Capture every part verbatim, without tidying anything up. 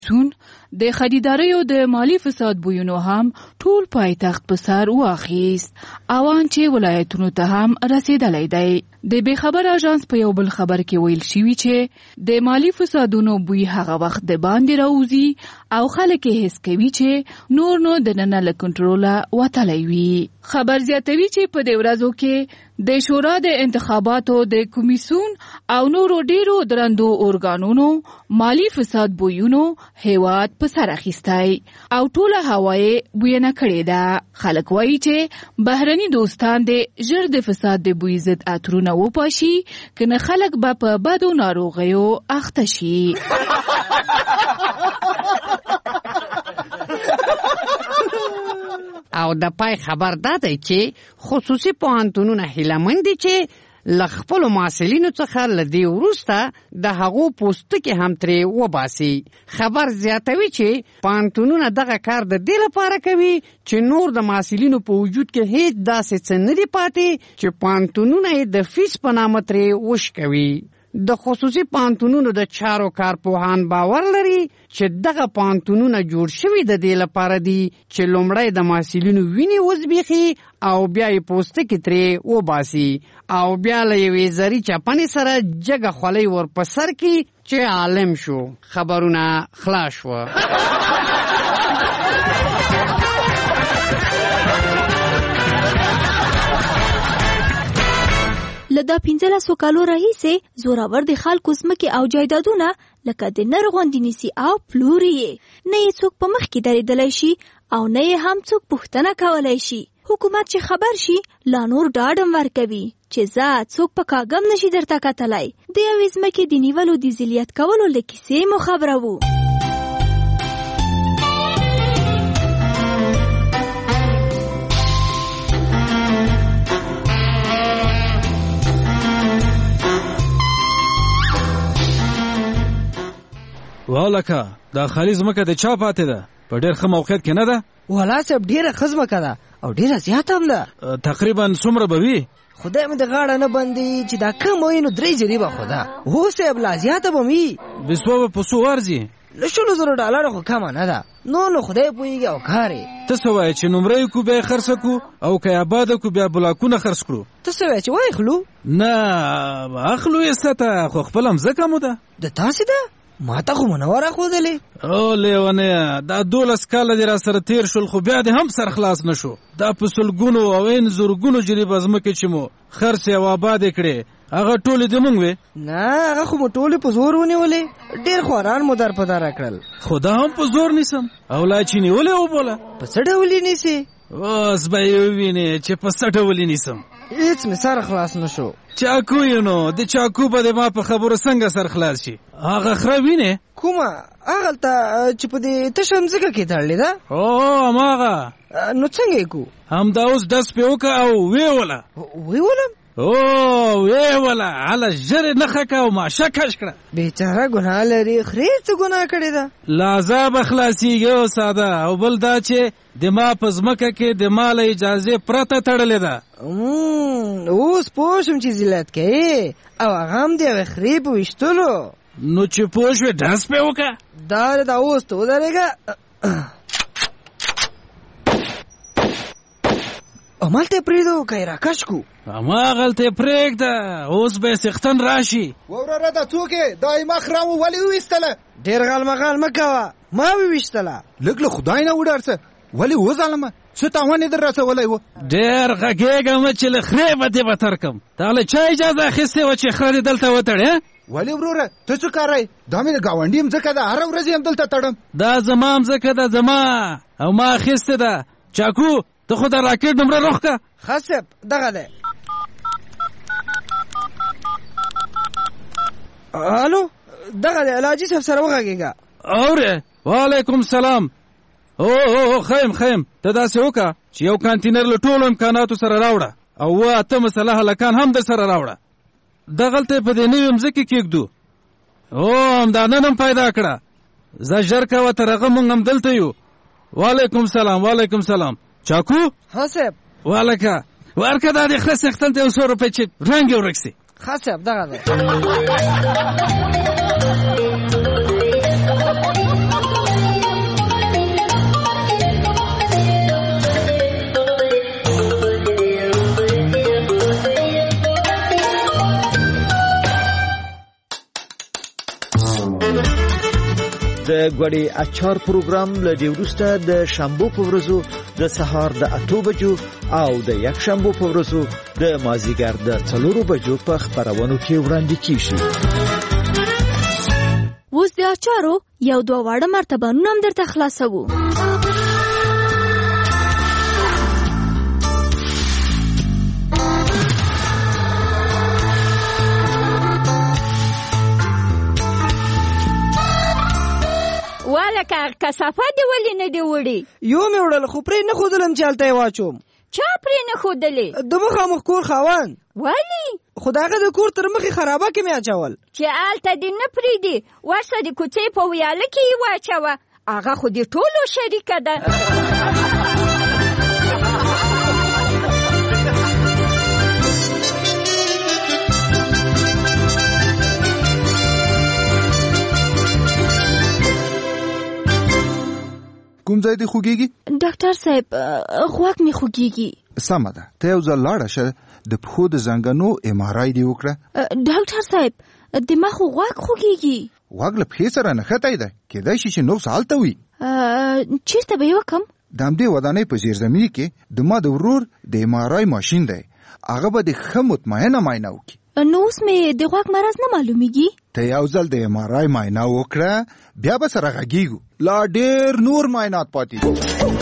سون د خریداریو د مالی فساد بویونو هم ټول پایتخت په سر واخیست، اوان چې ولایتونو ته هم رسیدلی دی. د بې خبر اژانس په یو بل خبر کې ویل شوي چې د مالی فسادونو بوی هغه وخت د باندې راوځي او خلک یې حس کوي چې نور نو د ننه له کنټروله وتلی وي. خبر زیاتوي چې په دې ورځو کې د شورا د انتخاباتو د کمیسیون او نورو ډیرو درندو ارګانونو مالی فساد بویونو هیواد په سر اخیستی او ټوله هوا یې بوینه کړې ده. خلک وایي چې بهرني دوستان د ژر د فساد د بوی ضد عطرونه وپاشي کنه خلک به په بدو ناروغیو اخته شي. او د پای خبر دا دی چې خصوصي پوهنتونونه هیلهمند دي چې له خپلو محصلینو څخه له دې وروسته د هغو پوستکي هم ترې وباسي. خبر زیاتوي چې پوهنتونونه دغه کار د دې لپاره کوي چې نور د محصلینو په وجود کې هیڅ داسې څه نه دي پاتې چې پوهنتونونه یې د فیس په نامه ترې وشکوي. د خصوصي پوهنتونونو د چارو کارپوهان باور لري چې دغه پوهنتونونه جوړ شوي د دې لپاره دي چې لومړی د محصلینو وینې وزبیخي او بیا یې پوستکي ترې وباسي او بیا له یوې زري چپنې سره جګه خولۍ ور په سر کړي چې عالم شو. خبرونه خلاص شوه. لدا پنځلسو کالو راهیسې زوراور د خلکو ځمکې او جایدادونه لکه د نر غوندې نیسي او پلوري یې. نه یې څوک په مخ کې درېدلی شي او نه یې هم څوک پوښتنه کولی شي. حکومت چې خبر شي لا نور ډاډم ورکوي چې ځه څوک په کاږم نشي درته کتلی. د یوې ځمکې د نیولو د ذلیت کولو له کیسې مو خبروو. والکه دا خالي ځمکه د چا پاتې ده؟ په ډېر ښه موقعیت کې نه ده؟ والا صاحب ډېره ښه ځمکه ده او ډېره زیاته هم ده. تقریبا څومره به وي؟ خدای مې د غاړه نه بندي چې دا کم وي نو درې جریبه خو ده. هو صاحب لا زیاته به وي. بسوا به په څو ارځي؟ له شلو زرو ډالرو خو کمه نه ده. نو نو خدای پوهېږي او کار یې. ته څه وایې چې نمره یې کو بیا یې خرڅه کړو او که یې آباده کړو بیا بلاکونه خرڅ کړو؟ ته څه وایې چې وایې اخلو؟ نه اخلو یې سته خو خپله مځکه مو ده. د تاسې ده؟ ما ته خو منوره ښودلې. او لیونیه دا دولس کاله دې را سره تېر شول خو بیا دې هم سر خلاص نه شو. دا په سلګونو او این زرګونو جریبه ځمکې چې مو خرڅې او آبادې کړې هغه ټولې د مونږ وې؟ نه هغه خو مو ټولې په زور ونیولې. ډېر خواران مو در په دره کړل. خو دا هم په زور نیسم او لا چې نیولې وبوله. په څه ډول یې نیسې؟ اوس به یې ووینې چې په څه ډول یې نیسم. هیڅ مې سر خلاص نه شو. چاکو یې نو د چاکو به د ما په خبرو څنګه سر خلاص شي؟ هغه خره وینې؟ کومه؟ هغلته چې په دې تشه مځکه کې تړلې ده؟ او هماغه. نو څنګه یې کو؟ همدا اوس ډس پې وکړه او ویې وله. ویې ولم؟ او ویې وله هله ژر یې نښه کړه او ماشه کش کړه. بېچاره ګناه لري. خرې څه ګناه کړې ده؟ له عذابه خلاصېږي او ساده. او بل دا چې د ما په ځمکه کې د ما له اجازې پرته تړلې ده. اوس پوه شوم چې ذلت کوې او هغه هم د یوې خرې په ویشتلو. نو چې پوه شوې ډس پې وکړه. دا دا اوس ته ودرېږه. همالته یې پرېږدو که یې راکش کړو؟ هماغلته یې پرېږده اوس به یې څښتن راشي. وروره دا څوک یې؟ دا یې ما خره مو ولې وویستله؟ ډېر غال مغال مه کوه. ما وویشتله. لږ له خدای نه وډار څه ولې وظالمه څه تاوان یې در رسولی و؟ ډېر غږېږه مه چې له خرې به دې به ترکم. تا له چا اجازه اخیستې وه چې خره دې دلته وتړې؟ ولې وروره ته څه کاری؟ دا مې د ګاونډي مځکه ده هره ورځ یې هم دلته تړم. دا زما مځکه ده زما او ما اخیستې ده. چاکو ته خو د راکټ نمره روښ که. ښه صاحب دغه دی. الو دغه دی الحاجي صاحب سره وغږېږه. اورې وعلیکم سلام. او او خیم خیم ته داسې وکړه چې یو کانتینر له ټولو امکاناتو سره راوړه او اوه اته مسلح هلکان هم در سره راوړه. دغلته یې په دې نوې مځکې کېږدو. او همدا نن هم پیدا کړه. زه ژر کوه تر هغه مونږ هم دلته یو. وعلیکم سلام وعلیکم سلام. چاکو؟ ها صاحب. والکه ورکه دا د خره څښتن ته یو څو روپۍ چې رنګ یې ورک سي. ښه صاحب دغه دی. د ګوړې اچار پروګرام له دې وروسته د شنبه په ورځو د سهار د اته بجو او د یک شنبه په ورځو د مازیګر د څلورو بجو په خبرونو کې وړاندې کیږي. اوس د اچارو یو دوه واړه مرتبانونه هم درته خلاصوو. والکه کثافات دی ولې نه دی وړي؟ یو مې وړل خو پرې نه ښودلم چې هلته یې واچوم. چا پرې نه ښودلې؟ د مخامخ کور خاوند. ولې؟ خو د هغه د کور تر مخې خرابه کې مې اچول. چې هلته دې نه پرېږدي ورشه د کوڅې په ویاله کې یې واچوه، هغه خو د ټولو شریکه ده. کوم ځای دې خوږیږي؟ ډاکټر صاحب غوږ مې خوږیږي. سمه ده، ته یو ځل لاړه شه د پښو د زنګنو ایم آر آی دې وکړه. ډاکټر صاحب د ما خو غوږ خوږیږي. غوږ له پښې سره نښتی دی، کېدای شي چې نقص هلته وي. چېرته به یې وکړم؟ د همدې ودانۍ په زیرزمیني کې د ما د ورور د ایم آر آی ماشین دی، هغه به دې ښه مطمئنه معاینه وکړي. نو اوس مې د غوږ مرض نه معلومیږي؟ ته یو ځل د ایم آر آی معاینه وکړه، بیا به سره غږیږو. لا ډېر نور معاینات پاتې دي.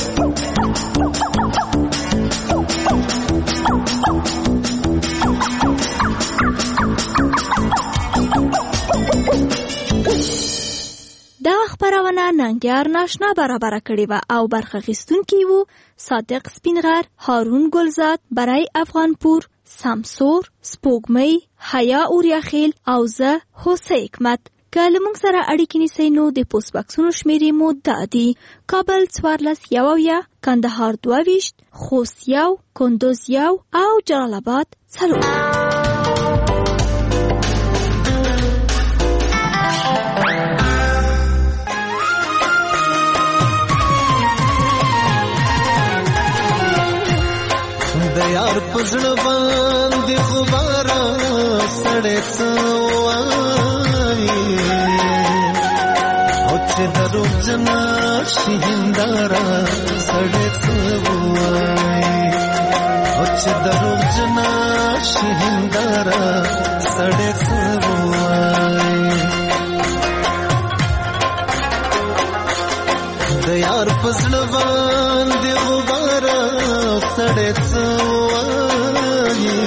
دا خبرونه ننګیار ناشنا برابر کړې وه او برخه اخیستونکي وو صادق سپینغر، هارون ګلزاد، برای افغانپور، سمسور، سپوږمۍ، حیا اوریاخیل او زه هوسه حکمت. که له موږ سره اړیکې نیسئ نو د پوسټ بکسونو شمیرې مو دا دي: کابل څوارلس یو اویا، کندهار دوه ویشت، خوست یو، کندوز یو او جلال آباد څلور. د یار پزړه باندې غباره سړې څه وایي، او چې درو جنا شي هنداره سړې څه وایي، او چې درو جنا شي هنداره سړې څه وایي. د یار پزړه باندې غباره سړې څه وایي،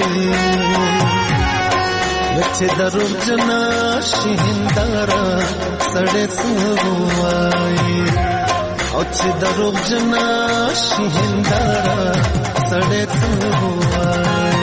چې دروغ جنا شي هنداره سړې څه وایي، او چې دروغ جنا شي هنداره سړې څه وایي.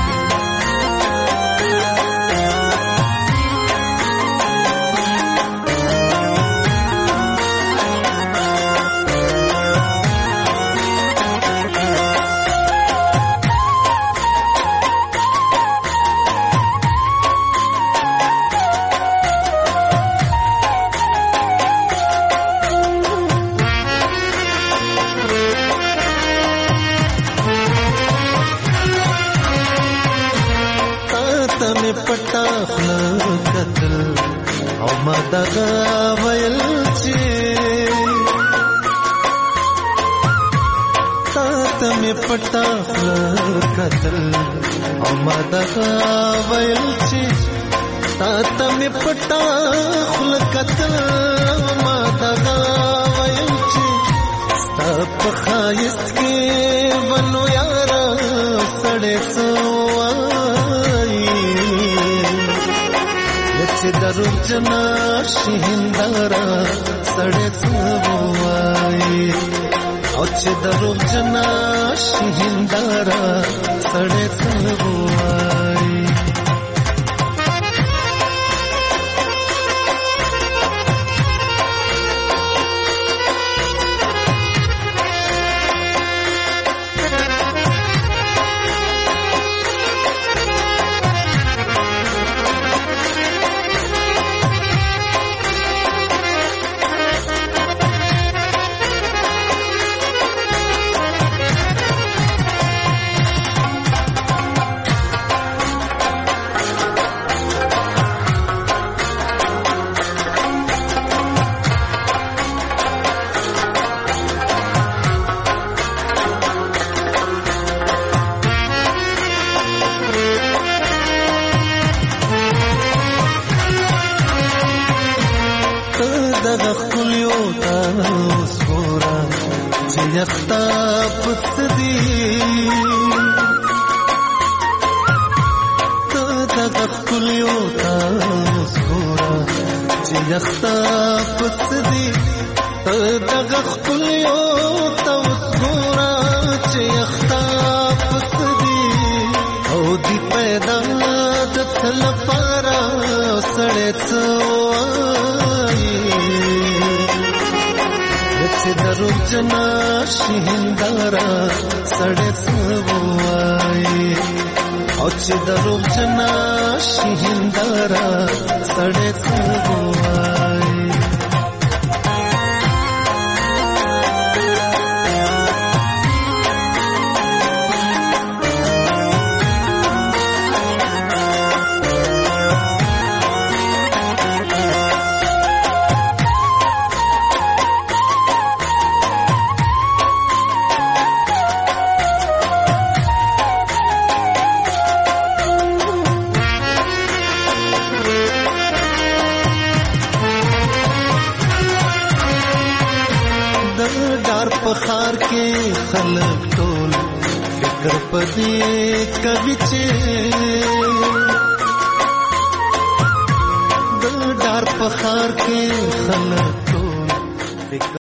دغه ویل چې تا ته مې پټه کتل، او ما دغه ویل چې تا ته مې پټه خوله کتل، او ما دغه ویل چې ستا په ښایست کې ونو یاره سړې څه وایي، چې دروغ جنا شي هنداره سړې څه وایي، او چې دروغ جنا شي هنداره سړې څه وایي. تا سورا چې یختا پس دی ته د خپل یو تا سورا چې یختا پس دی ته د خپل یو تا سورا چې یختا پس دی او دی پیدا د تل پارا سړې څوای چې درو جنا شهندارا سړې څوای او چې درو جنا شهندارا سړې څوای پخار کې خلک ټول فکر پدې کوي چې د ډار پخار کې خلک ټول فکر